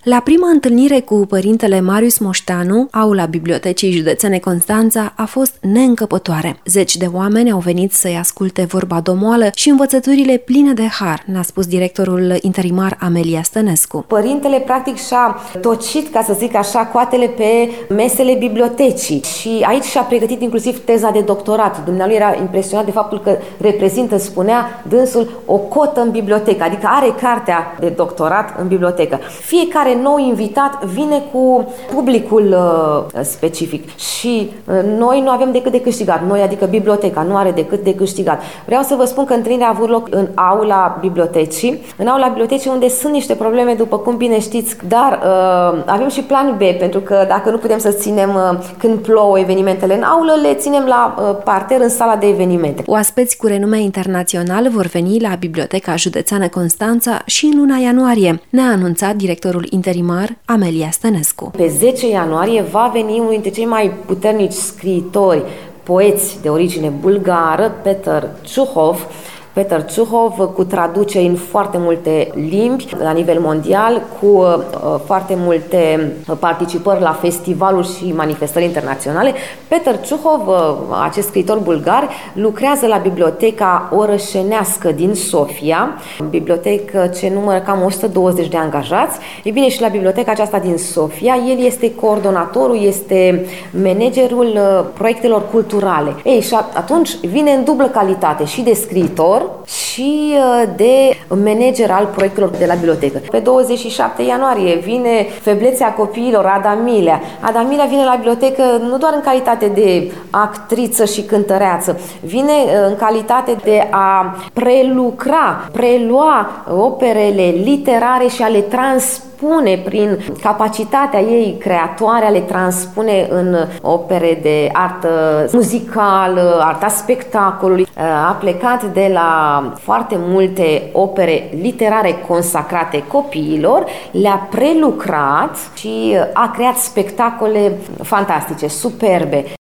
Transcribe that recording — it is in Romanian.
La prima întâlnire cu părintele Marius Moșteanu, aula Bibliotecii Județene Constanța a fost neîncăpătoare. Zeci de oameni au venit să-i asculte vorba domoală și învățăturile pline de har, ne-a spus directorul interimar Amelia Stănescu. Părintele practic și-a tocit, ca să zic așa, coatele pe mesele bibliotecii și aici și-a pregătit inclusiv teza de doctorat. Dumnealui era impresionat de faptul că reprezintă, spunea dânsul, o cotă în bibliotecă, adică are cartea de doctorat în bibliotecă. Fiecare nou invitat vine cu publicul specific și noi nu avem decât de câștigat. Noi, adică biblioteca, nu are decât de câștigat. Vreau să vă spun că întâlnirea a avut loc în aula bibliotecii, unde sunt niște probleme, după cum bine știți, dar avem și plan B, pentru că dacă nu putem să ținem când plouă evenimentele în aulă, le ținem la parter în sala de evenimente. Oaspeți cu renume internațional vor veni la Biblioteca Județeană Constanța și în luna ianuarie, ne-a anunțat directorul interimar Amelia Stănescu. Pe 10 ianuarie va veni unul dintre cei mai puternici scriitori, poeți de origine bulgară, Peter Ciuhov, cu traduceri în foarte multe limbi la nivel mondial, cu foarte multe participări la festivaluri și manifestări internaționale. Peter Ciuhov, acest scriitor bulgar, lucrează la Biblioteca Orășenească din Sofia, bibliotecă ce numără cam 120 de angajați. Ei bine, și la biblioteca aceasta din Sofia, el este coordonatorul, este managerul proiectelor culturale. Ei, și atunci vine în dublă calitate și de scriitor și de manager al proiectelor de la bibliotecă. Pe 27 ianuarie vine feblețea copiilor Ada Milea. Ada Milea vine la bibliotecă nu doar în calitate de actriță și cântăreață, vine în calitate de a prelua operele literare și a le transpune prin capacitatea ei creatoare, a le transpune în opere de artă muzicală, arta spectacolului. A plecat de la foarte multe opere literare consacrate copiilor, le-a prelucrat și a creat spectacole fantastice, superbe.